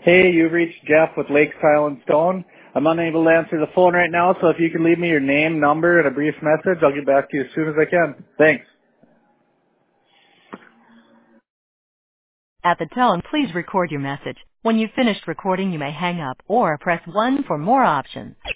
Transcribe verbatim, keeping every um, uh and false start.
Hey, you've reached Jeff with Lake Silent Stone. I'm unable to answer the phone right now, so if you could leave me your name, number, and a brief message, I'll get back to you as soon as I can. Thanks. At the tone, please record your message. When you've finished recording, you may hang up or press one for more options.